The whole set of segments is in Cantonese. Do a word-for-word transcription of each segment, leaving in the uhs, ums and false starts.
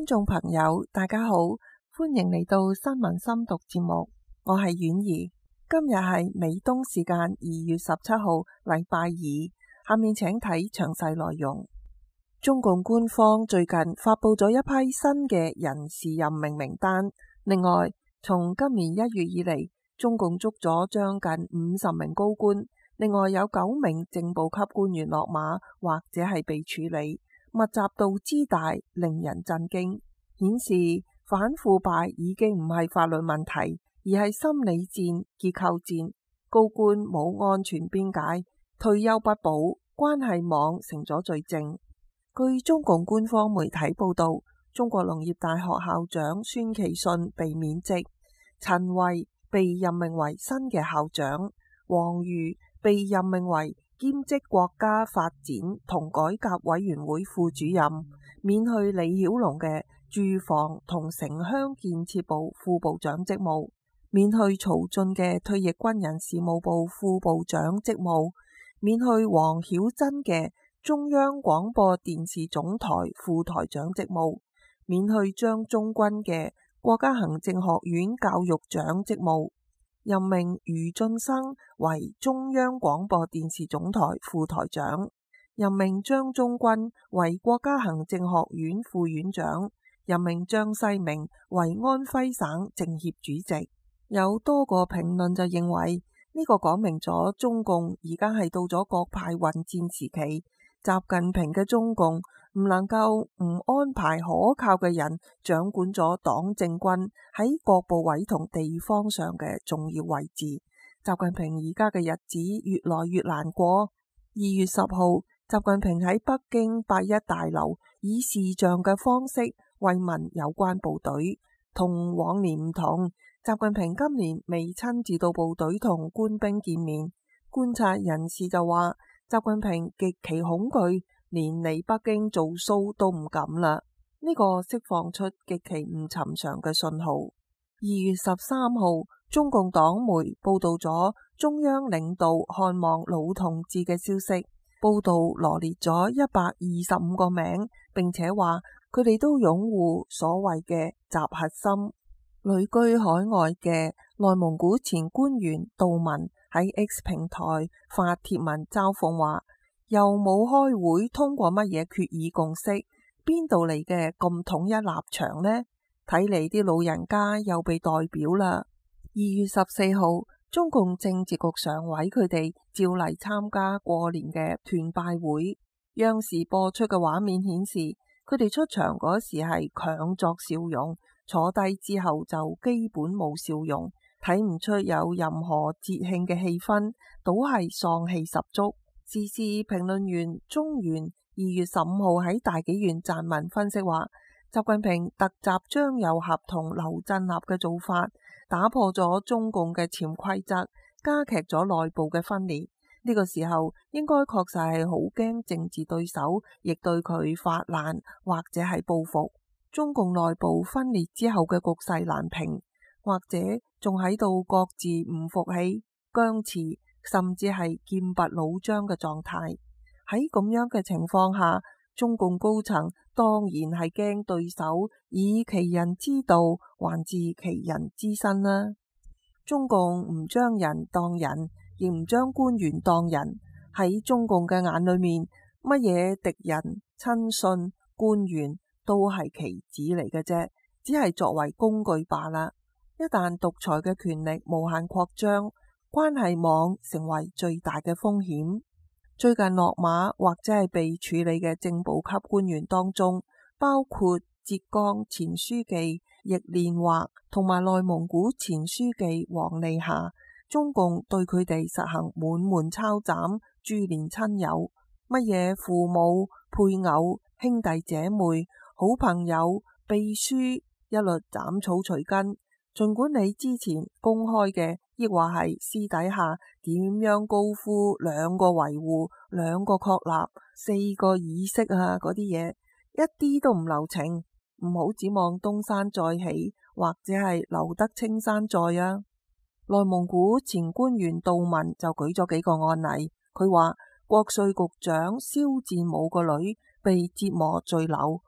眾朋友，大家好，歡迎嚟到新聞深讀節目，我係婉兒。今日係美東時間二月十七號，禮拜二。下面請睇詳細內容。中共官方最近發佈咗一批新嘅人事任命名單。另外，從今年一月以嚟，中共捉咗將近五十名高官，另外有九名正部級官員落馬或者係被處理。密集度之大令人震驚，顯示反腐敗已經唔係法律問題，而係心理戰、結構戰。高官冇安全邊界，退休不保，關係網成咗罪證。據中共官方媒體報道，中國農業大學校長孫其信被免職，陳維被任命為新嘅校長，王瑜被任命為兼職國家發展同改革委員會副主任，免去李曉龍嘅住房同城鄉建設部副部長職務，免去曹俊嘅退役軍人事務部副部長職務，免去王曉珍嘅中央廣播電視總台副台長職務，免去張忠軍嘅國家行政學院教育長職務，任命余晉生為中央廣播電視總台副台長，任命張忠軍為國家行政學院副院長，任命張世明為安徽省政協主席。有多個評論就認為呢個講明咗中共而家係到咗各派混戰時期，習近平嘅中共唔能夠唔安排可靠嘅人掌管咗黨政軍喺各部委同地方上嘅重要位置。習近平而家嘅日子越來越難過。二月十號，習近平喺北京八一大樓以視像嘅方式慰問有關部隊，同往年唔同，習近平今年未親自到部隊同官兵見面。觀察人士就話，習近平極其恐懼，連嚟北京做 show 都唔敢啦。呢個釋放出極其唔尋常嘅信號。二月十三號，中共黨媒報道咗中央領導看望老同志嘅消息，報道羅列咗一百二十五個名，並且話佢哋都擁護所謂嘅習核心。旅居海外嘅內蒙古前官員杜文喺 X 平台發帖文嘲諷話，又冇開會通過乜嘢決議共識，邊度嚟嘅咁統一立場呢？睇嚟啲老人家又被代表啦。二月十四號，中共政治局常委佢哋照例參加過年嘅團拜會，央視播出嘅畫面顯示，佢哋出場嗰時係強作笑容，坐低之後就基本冇笑容，睇唔出有任何節慶嘅氣氛，倒係喪氣十足。時事評論員中原二月十五號喺大紀元撰文分析話，習近平突襲張又俠同劉振立嘅做法，打破咗中共嘅潛規則，加劇咗內部嘅分裂。呢個時候應該確實係好驚政治對手亦對佢發難或者係報復。中共內部分裂之後嘅局勢難平，或者仲喺度各自唔服氣、僵持，甚至係劍拔弩張嘅狀態。喺咁樣嘅情況下，中共高層當然係驚對手以其人之道還治其人之身啦。中共唔將人當人，亦唔將官員當人。喺中共嘅眼裏面，乜嘢敵人、親信、官員都係棋子嚟嘅啫，只係作為工具罷啦。一旦獨裁嘅權力無限擴張，關係網成為最大嘅風險。最近落馬或者係被處理嘅正部級官員當中，包括浙江前書記易連華同埋內蒙古前書記王利霞。中共對佢哋實行滿門抄斬、株連親友，乜嘢父母、配偶、兄弟姐妹、好朋友、秘書，一律斬草除根。儘管你之前公開嘅，亦或係私底下點樣高呼兩個維護、兩個確立、四個意識啊嗰啲嘢，一啲都唔留情。唔好指望東山再起，或者係留得青山在啊。內蒙古前官員杜文就舉咗幾個案例，佢話國稅局長肖戰武個女被折磨墜樓，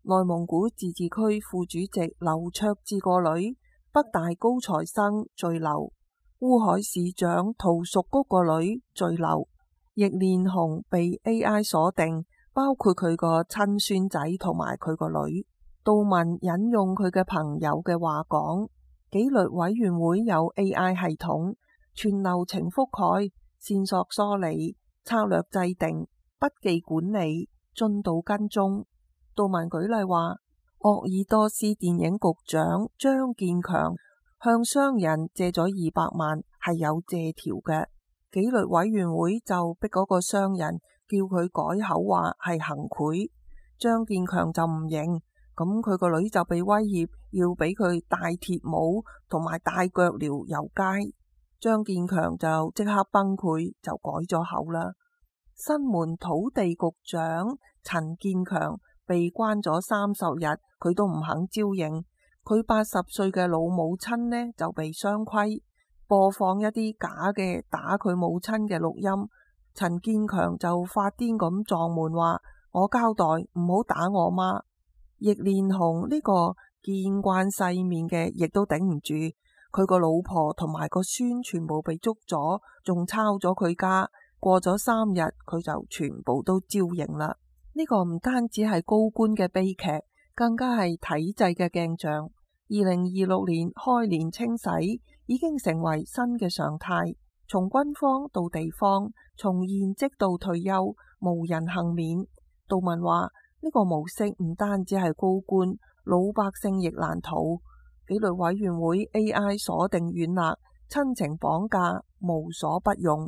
內蒙古自治區副主席劉卓志個女，北大高材生最流，烏海市長陶淑菊個女最流。易連紅被 A I 鎖定，包括佢個親孫仔同埋佢個女。杜文引用佢嘅朋友嘅話講，紀律委員會有 A I 系統，全流程覆蓋，線索梳理、策略制定、筆記管理、進度跟蹤。杜文舉例話，鄂爾多斯電影局長張建強向商人借咗二百萬，係有借條嘅。紀律委員會就逼嗰個商人叫佢改口話係行賄，張建強就唔認，咁佢個女就被威脅要俾佢戴鐵帽同埋戴腳鐐遊街，張建強就即刻崩潰，就改咗口啦。新門土地局長陳建強被關咗三十日，佢都唔肯招認。佢八十歲嘅老母親呢就被雙規，播放一啲假嘅打佢母親嘅錄音。陳建強就發癲咁撞門話：我交代，唔好打我媽。易連紅呢個見慣世面嘅，亦都頂唔住，佢個老婆同埋個孫全部被捉咗，仲抄咗佢家。過咗三日，佢就全部都招認啦。呢個唔單止係高官嘅悲劇，更加係體制嘅鏡像。二零二六年開年清洗已經成為新嘅常態，從軍方到地方，從現職到退休，無人幸免。杜文話呢個模式唔單止係高官，老百姓亦難逃。紀律委員會 A I 鎖定軟肋，親情綁架無所不用。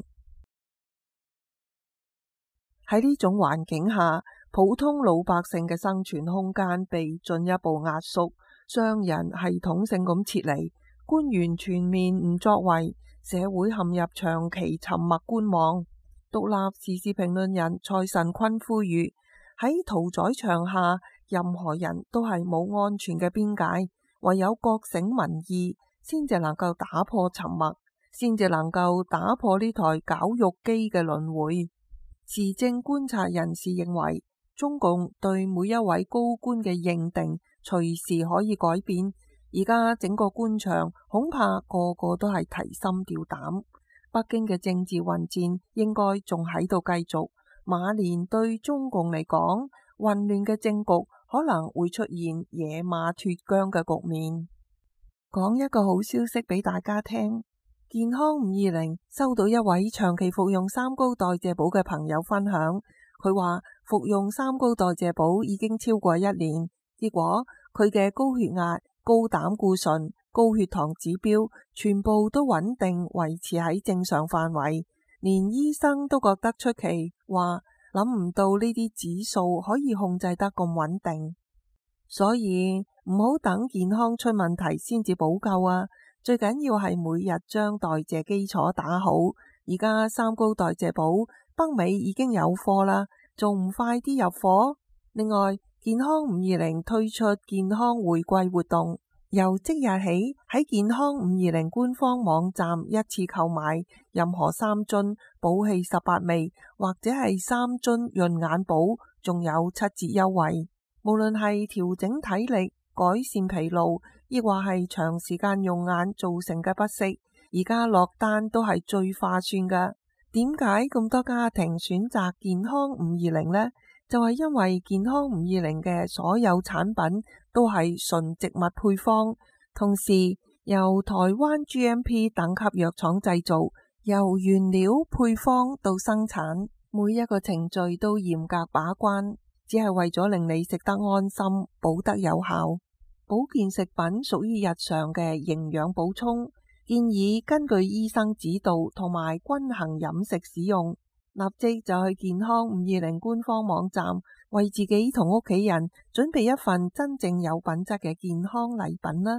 喺呢種環境下，普通老百姓嘅生存空間被進一步壓縮，商人系統性咁撤離，官員全面唔作為，社會陷入長期沉默觀望。獨立時事評論人蔡慎坤呼籲，喺屠宰場下，任何人都係冇安全嘅邊界，唯有覺醒民意，先至能夠打破沉默，先至能夠打破呢台絞肉機嘅輪迴。時政觀察人士認為，中共對每一位高官嘅認定隨時可以改變，而家整個官場恐怕個個都係提心吊膽。北京嘅政治混戰應該仲喺度繼續，馬年對中共嚟講，混亂嘅政局可能會出現野馬脫韁嘅局面。講一個好消息俾大家聽。健康五二零收到一位長期服用三高代謝寶嘅朋友分享，佢話服用三高代謝寶已經超過一年，結果佢嘅高血壓、高膽固醇、高血糖指標全部都穩定維持喺正常範圍，連醫生都覺得出奇，話諗唔到呢啲指數可以控制得咁穩定。所以唔好等健康出問題先至補救啊！最緊要係每日將代謝基礎打好。而家三高代謝寶北美已經有貨啦，仲唔快啲入貨？另外，健康五二零推出健康回饋活動，由即日起喺健康五二零官方網站一次購買任何三樽寶氣十八味或者係三樽潤眼寶，仲有七折優惠。無論係調整體力、改善疲勞，亦或係長時間用眼造成嘅不適，而家落單都係最划算㗎。點解咁多家庭選擇健康五二零呢？就係因為健康五二零嘅所有產品都係純植物配方，同時由台灣 G M P 等級藥廠製造，由原料配方到生產，每一個程序都嚴格把關，只係為咗令你食得安心，補得有效。保健食品屬於日常嘅營養補充，建議根據醫生指導同埋均衡飲食使用。立即就去健康五二零官方網站，為自己同屋企人準備一份真正有品質嘅健康禮品啦。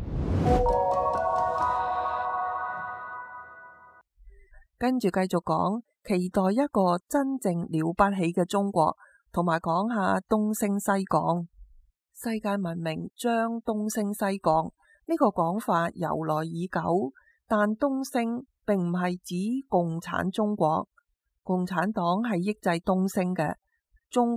跟住繼續講，期待一個真正了不起嘅中國，同埋講下東升西降。世界文明將東升西降呢個講法由來已久，但東升並唔係指共產中國，共產黨係抑制東升嘅，中共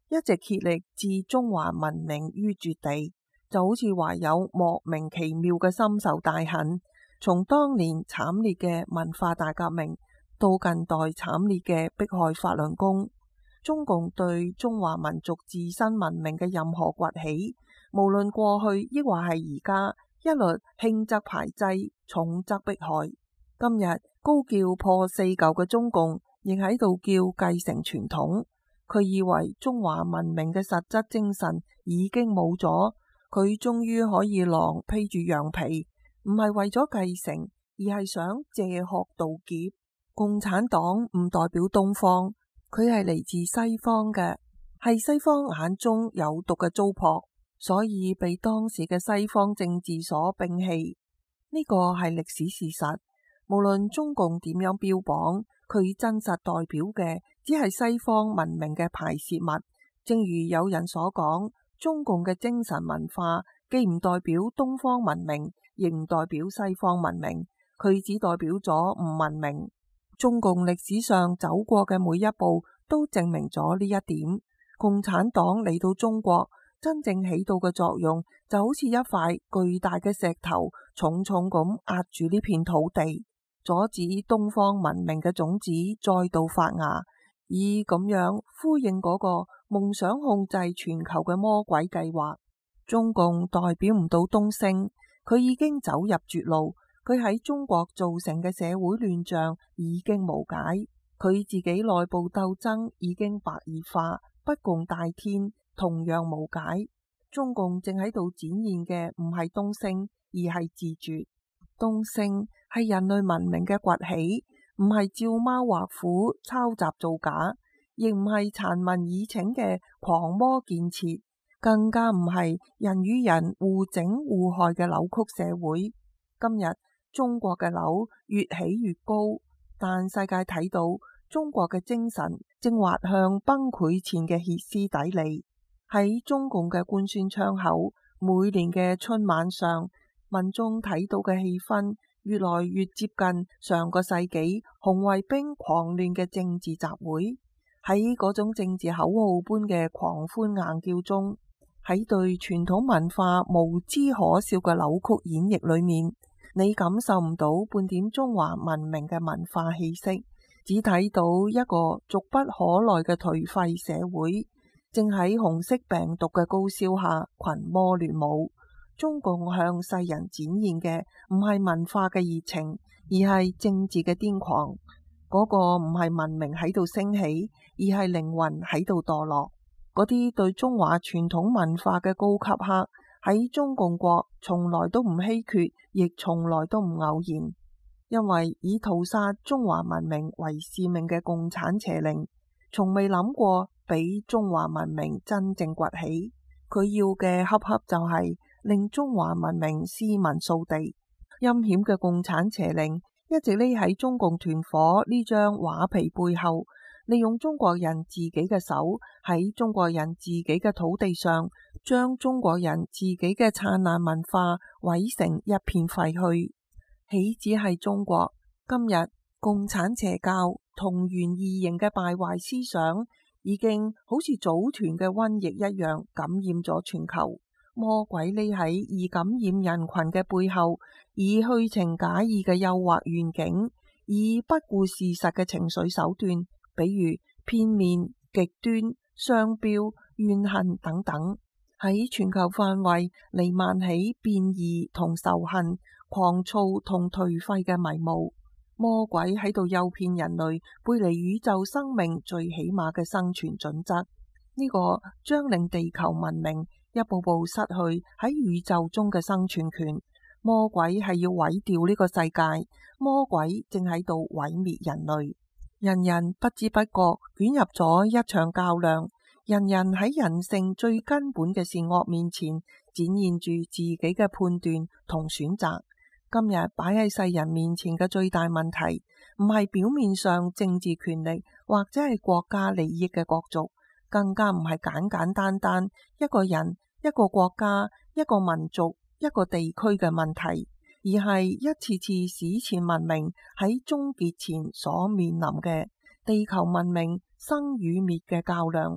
一直竭力置中華文明於絕地，就好似懷有莫名其妙嘅深仇大恨。從當年慘烈嘅文化大革命到近代慘烈嘅迫害法輪功，中共對中華民族自身文明嘅任何崛起，無論過去抑或係而家，一律輕則排擠，重則迫害。今日高叫破四舊嘅中共，亦喺度叫繼承傳統。佢以為中華文明嘅實質精神已經冇咗，佢終於可以狼披住羊皮，唔係為咗繼承，而係想借殼盜劫。共產黨唔代表東方，佢係嚟自西方嘅，係西方眼中有毒嘅糟粕，所以被當時嘅西方政治所摒棄。呢個係歷史事實。無論中共點樣標榜，佢真實代表嘅只係西方文明嘅排泄物。正如有人所講，中共嘅精神文化既唔代表東方文明，亦唔代表西方文明，佢只代表咗唔文明。中共歷史上走過嘅每一步都證明咗呢一點。共產黨嚟到中國，真正起到嘅作用就好似一塊巨大嘅石頭，重重咁壓住呢片土地，阻止東方文明嘅種子再度發芽，以咁樣呼應嗰個夢想控制全球嘅魔鬼計劃。中共代表唔到東升，佢已經走入絕路，佢喺中國造成嘅社會亂象已經無解，佢自己內部鬥爭已經白熱化，不共戴天，同樣無解。中共正喺度展現嘅唔係東升，而係自絕。東升係人類文明嘅崛起，唔係照貓畫虎、抄襲造假，亦唔係殘民以請嘅狂魔建設，更加唔係人與人互整互害嘅扭曲社會。今日中國嘅樓越起越高，但世界睇到中國嘅精神正滑向崩潰前嘅歇斯底里。喺中共嘅官宣窗口，每年嘅春晚上，民眾睇到嘅氣氛越來越接近上個世紀紅衛兵狂亂嘅政治集會。喺嗰種政治口號般嘅狂歡硬叫中，喺對傳統文化無知可笑嘅扭曲演繹裏面，你感受唔到半點中華文明嘅文化氣息，只睇到一個俗不可耐嘅頹廢社會，正喺紅色病毒嘅高燒下群魔亂舞。中共向世人展現嘅唔係文化嘅熱情，而係政治嘅癲狂。嗰個唔係文明喺度升起，而係靈魂喺度墮落。嗰啲對中華傳統文化嘅高級客喺中共國從來都唔稀缺，亦從來都唔偶然。因為以屠殺中華文明為使命嘅共產邪靈，從未諗過俾中華文明真正崛起。佢要嘅恰恰就係令中華文明屍文掃地。陰險嘅共產邪靈一直匿喺中共團伙呢張畫皮背後，利用中國人自己嘅手喺中國人自己嘅土地上，將中國人自己嘅燦爛文化毀成一片廢墟。豈止係中國，今日共產邪教同源異形嘅敗壞思想已經好似組團嘅瘟疫一樣感染咗全球。魔鬼匿喺易感染人群嘅背後，以虛情假意嘅誘惑願景，以不顧事實嘅情緒手段，比如片面、極端、雙標、怨恨等等，喺全球範圍彌漫起變異同仇恨、狂躁同頹廢嘅迷霧。魔鬼喺度誘騙人類背離宇宙生命最起碼嘅生存準則，呢、這個將令地球文明一步步失去喺宇宙中嘅生存權。魔鬼係要毀掉呢個世界，魔鬼正喺度毀滅人類。人人不知不覺捲入咗一場較量，人人喺人性最根本嘅善惡面前展現住自己嘅判斷同選擇。今日擺喺世人面前嘅最大問題，唔係表面上政治權力或者係國家利益嘅角逐，更加唔係簡簡單單一個人、一個國家、一個民族、一個地區嘅問題，而係一次次史前文明喺終結前所面臨嘅地球文明生與滅嘅較量。呢、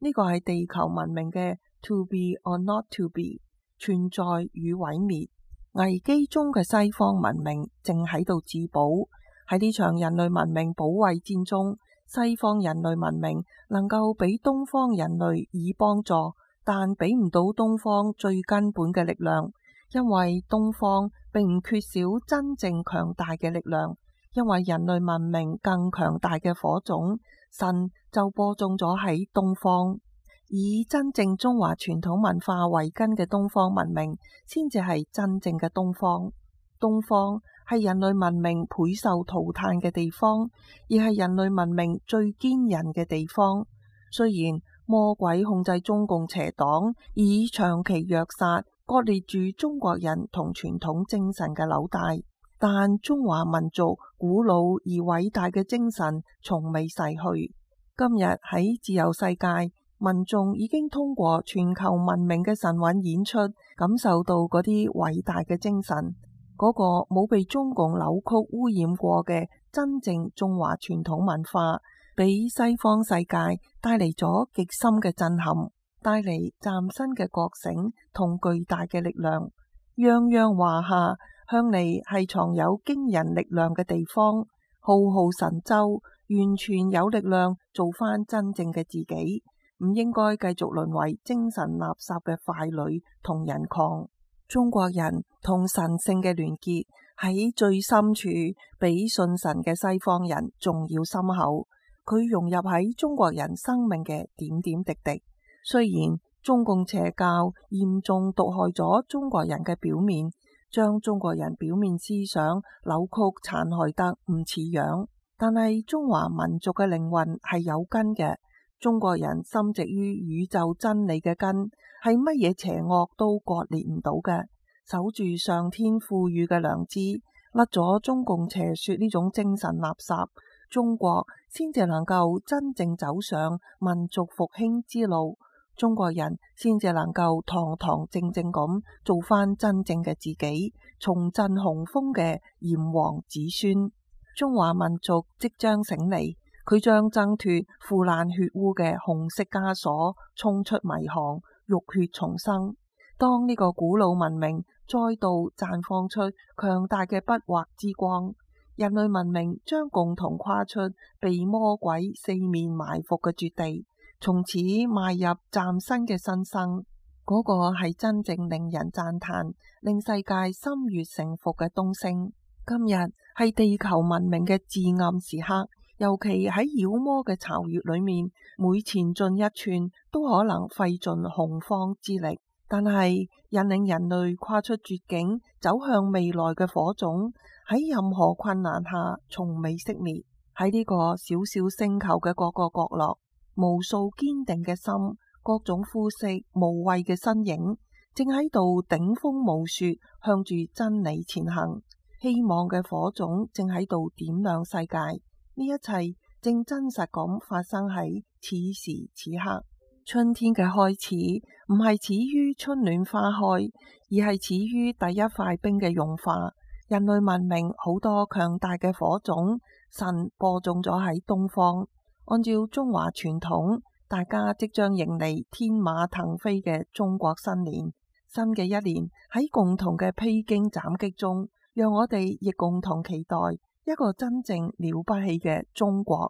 呢個係地球文明嘅 to be or not to be， 存在與毀滅。危機中嘅西方文明正喺度自保。喺呢場人類文明保衛戰中，西方人類文明能夠俾東方人類以幫助，但俾唔到東方最根本嘅力量，因為東方並唔缺少真正強大嘅力量。因為人類文明更強大嘅火種，神就播種咗喺東方。以真正中華傳統文化為根嘅東方文明，先至係真正嘅東方。東方係人類文明倍受塗炭嘅地方，而係人類文明最堅韌嘅地方。雖然魔鬼控制中共邪黨，以長期虐殺割裂住中國人同傳統精神嘅紐帶，但中華民族古老而偉大嘅精神從未逝去。今日喺自由世界，民眾已經通過全球文明嘅神韻演出，感受到嗰啲偉大嘅精神，嗰個冇被中共扭曲污染過嘅真正中華傳統文化，俾西方世界帶嚟咗極深嘅震撼，帶嚟嶄新嘅覺醒同巨大嘅力量。泱泱華夏向嚟係藏有驚人力量嘅地方，浩浩神州完全有力量做翻真正嘅自己，唔應該繼續淪為精神垃圾嘅傀儡同人礦。中國人同神聖嘅聯結喺最深處，比信神嘅西方人仲要深厚。佢融入喺中國人生命嘅點點滴滴。雖然中共邪教嚴重毒害咗中國人嘅表面，將中國人表面思想扭曲殘害得唔似樣，但係中華民族嘅靈魂係有根嘅。中國人深植於宇宙真理嘅根，係乜嘢邪惡都割裂唔到嘅。守住上天賦予嘅良知，甩咗中共邪說呢種精神垃圾，中國先至能夠真正走上民族復興之路。中國人先至能夠堂堂正正咁做翻真正嘅自己，重振雄風嘅炎黃子孫。中華民族即將醒嚟。佢將掙脫腐爛血污嘅紅色枷鎖，衝出迷航，浴血重生。當呢個古老文明再度綻放出強大嘅筆畫之光，人類文明將共同跨出被魔鬼四面埋伏嘅絕地，從此邁入嶄新嘅新生。嗰、那個係真正令人讚嘆、令世界心悅誠服嘅東升。今日係地球文明嘅至暗時刻。尤其喺妖魔嘅巢穴裏面，每前進一寸都可能費盡洪荒之力。但係引領人類跨出絕境，走向未來嘅火種，喺任何困難下從未熄滅。喺呢個小小星球嘅各個角落，無數堅定嘅心，各種膚色無畏嘅身影，正喺度頂風冒雪，向住真理前行。希望嘅火種正喺度點亮世界。呢一切正真實咁發生喺此時此刻。春天嘅開始唔係始於春暖花開，而係始於第一塊冰嘅融化。人類文明好多強大嘅火種，神播種咗喺東方。按照中華傳統，大家即將迎嚟天馬騰飛嘅中國新年。新嘅一年喺共同嘅披荊斬棘中，讓我哋亦共同期待一個真正了不起嘅中國。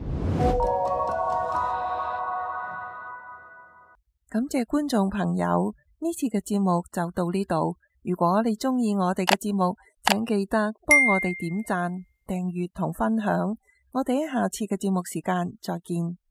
感謝觀眾朋友，呢次嘅節目就到呢度。如果你鍾意我哋嘅節目，請記得幫我哋點讚、訂閱同分享。我哋喺下次嘅節目時間再見。